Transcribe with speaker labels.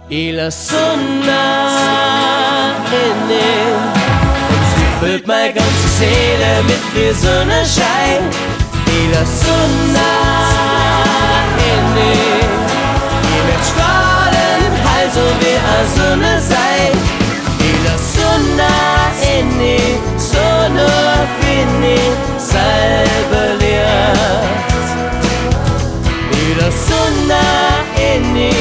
Speaker 1: y la Sonne inne. Und sie füllt meine ganze Seele mit viel Sonnenschein, y la Sonne inne. Die wird strahlen, halt so wie a Sonne sein, y la Sonne inne, Sonne bin ich selber leert. Y la Sonne inne.